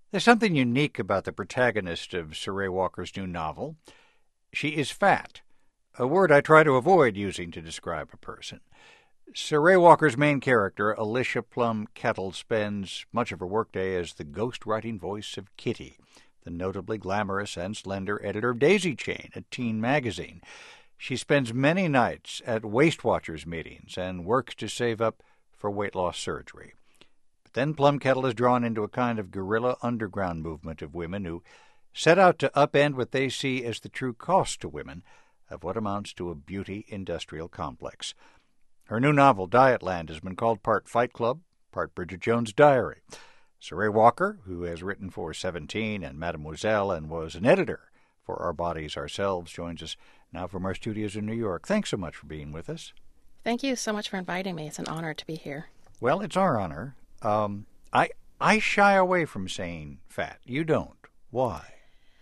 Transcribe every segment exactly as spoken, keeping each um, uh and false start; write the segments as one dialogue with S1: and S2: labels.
S1: There's something unique about the protagonist of Saray Walker's new novel. She is fat, a word I try to avoid using to describe a person. Saray Walker's main character, Alicia Plum Kettle, spends much of her workday as the ghostwriting voice of Kitty, the notably glamorous and slender editor of Daisy Chain, a teen magazine. She spends many nights at Waist Watchers meetings and works to save up for weight loss surgery. But then Plum Kettle is drawn into a kind of guerrilla underground movement of women who set out to upend what they see as the true cost to women of what amounts to a beauty industrial complex. Her new novel, Dietland, has been called part Fight Club, part Bridget Jones' Diary. Saray Walker, who has written for Seventeen and Mademoiselle and was an editor for Our Bodies, Ourselves, joins us now from our studios in New York. Thanks so much for being with us.
S2: Thank you so much for inviting me. It's an honor to be here.
S1: Well, it's our honor. Um, I I shy away from saying fat. You don't. Why?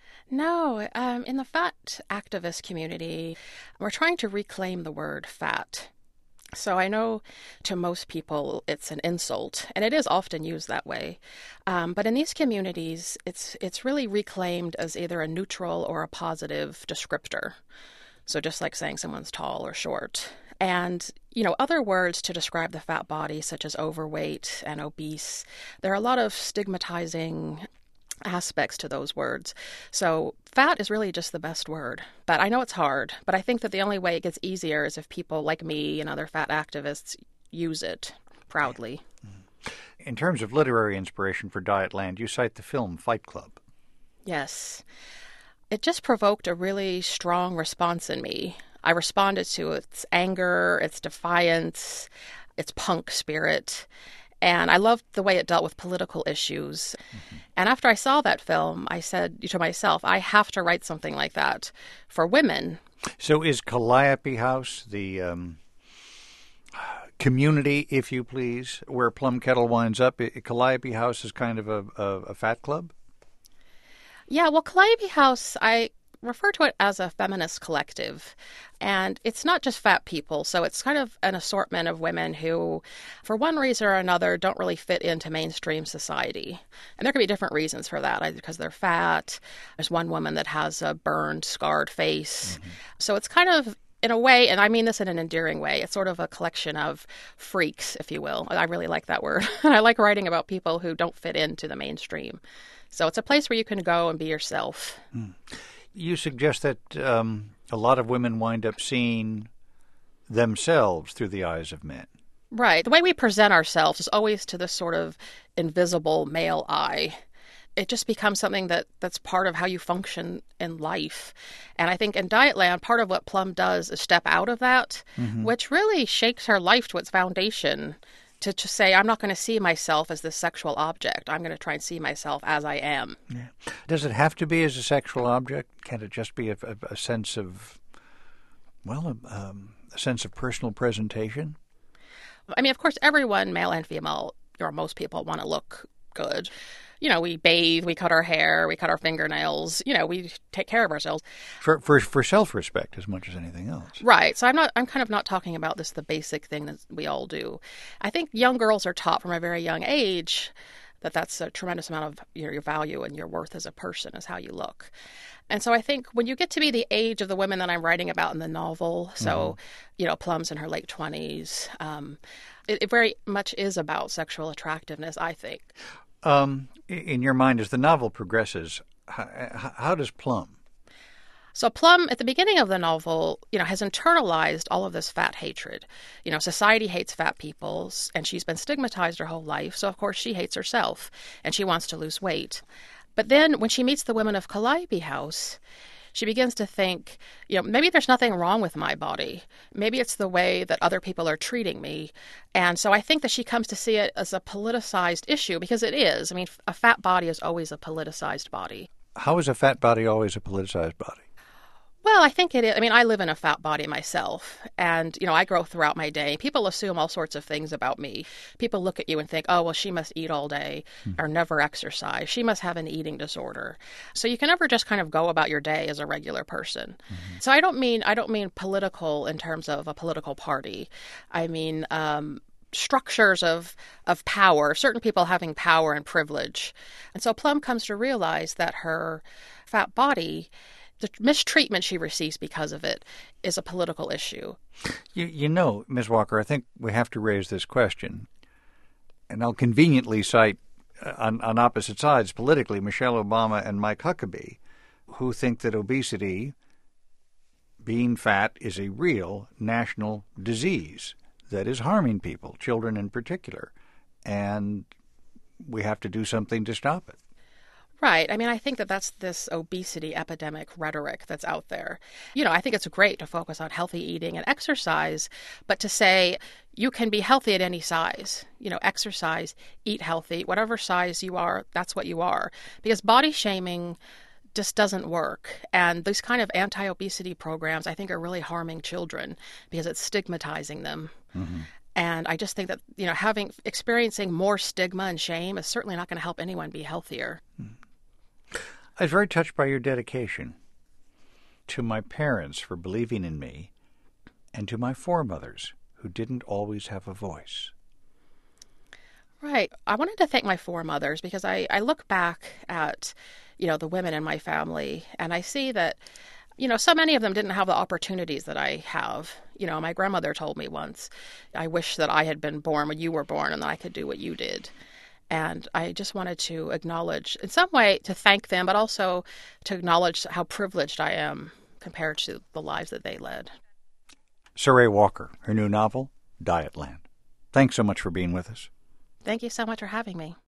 S2: No, um, in the fat activist community, we're trying to reclaim the word fat. So I know to most people it's an insult, and it is often used that way. Um, but in these communities, it's it's really reclaimed as either a neutral or a positive descriptor. So just like saying someone's tall or short. And, you know, other words to describe the fat body, such as overweight and obese, there are a lot of stigmatizing aspects to those words. So fat is really just the best word. But I know it's hard, but I think that the only way it gets easier is if people like me and other fat activists use it proudly.
S1: In terms of literary inspiration for Dietland, you cite the film Fight Club.
S2: Yes. It just provoked a really strong response in me. I responded to its anger, its defiance, its punk spirit. And I loved the way it dealt with political issues. Mm-hmm. And after I saw that film, I said to myself, I have to write something like that for women.
S1: So is Calliope House the um, community, if you please, where Plum Kettle winds up? Calliope House is kind of a, a, a fat club?
S2: Yeah, well, Calliope House, I refer to it as a feminist collective. And it's not just fat people, so it's kind of an assortment of women who, for one reason or another, don't really fit into mainstream society. And there could be different reasons for that, because they're fat. There's one woman that has a burned, scarred face. Mm-hmm. So it's kind of, in a way, and I mean this in an endearing way, it's sort of a collection of freaks, if you will. I really like that word. And I like writing about people who don't fit into the mainstream. So it's a place where you can go and be yourself.
S1: Mm. You suggest that um, a lot of women wind up seeing themselves through the eyes of men.
S2: Right. The way we present ourselves is always to this sort of invisible male eye. It just becomes something that, that's part of how you function in life. And I think in Dietland, part of what Plum does is step out of that, mm-hmm. which really shakes her life to its foundation. To just say, I'm not going to see myself as this sexual object. I'm going to try and see myself as I am.
S1: Yeah. Does it have to be as a sexual object? Can it just be a, a, a sense of, well, a, um, a sense of personal presentation?
S2: I mean, of course, everyone, male and female, or most people, want to look good. You know, we bathe, we cut our hair, we cut our fingernails. You know, we take care of ourselves.
S1: For for for self-respect as much as anything else.
S2: Right. So I'm not. I'm kind of not talking about this, the basic thing that we all do. I think young girls are taught from a very young age that that's a tremendous amount of your, your value and your worth as a person is how you look. And so I think when you get to be the age of the women that I'm writing about in the novel, so, mm-hmm. you know, Plum's in her late twenties, um, it, it very much is about sexual attractiveness, I think.
S1: Um, in your mind, as the novel progresses, how, how does Plum?
S2: So Plum, at the beginning of the novel, you know, has internalized all of this fat hatred. You know, society hates fat people, and she's been stigmatized her whole life. So, of course, she hates herself, and she wants to lose weight. But then when she meets the women of Calliope House, she begins to think, you know, maybe there's nothing wrong with my body. Maybe it's the way that other people are treating me. And so I think that she comes to see it as a politicized issue, because it is. I mean, a fat body is always a politicized body.
S1: How is a fat body always a politicized body?
S2: Well, I think it is. I mean, I live in a fat body myself, and, you know, I grow throughout my day. People assume all sorts of things about me. People look at you and think, oh, well, she must eat all day mm-hmm. or never exercise. She must have an eating disorder. So you can never just kind of go about your day as a regular person. Mm-hmm. So I don't mean I don't mean political in terms of a political party. I mean um, structures of of power, certain people having power and privilege. And so Plum comes to realize that her fat body, the mistreatment she receives because of it, is a political issue.
S1: You, you know, Miz Walker, I think we have to raise this question, and I'll conveniently cite uh, on, on opposite sides politically Michelle Obama and Mike Huckabee, who think that obesity, being fat, is a real national disease that is harming people, children in particular, and we have to do something to stop it.
S2: Right. I mean, I think that that's this obesity epidemic rhetoric that's out there. You know, I think it's great to focus on healthy eating and exercise, but to say you can be healthy at any size, you know, exercise, eat healthy, whatever size you are, that's what you are. Because body shaming just doesn't work. And these kind of anti-obesity programs, I think, are really harming children because it's stigmatizing them. Mm-hmm. And I just think that, you know, having experiencing more stigma and shame is certainly not going to help anyone be healthier. Mm-hmm.
S1: I was very touched by your dedication to my parents for believing in me and to my foremothers who didn't always have a voice.
S2: Right. I wanted to thank my foremothers because I, I look back at, you know, the women in my family and I see that, you know, so many of them didn't have the opportunities that I have. You know, my grandmother told me once, I wish that I had been born when you were born and that I could do what you did. And I just wanted to acknowledge, in some way, to thank them, but also to acknowledge how privileged I am compared to the lives that they led.
S1: Saray Walker, her new novel, Dietland. Thanks so much for being with us.
S2: Thank you so much for having me.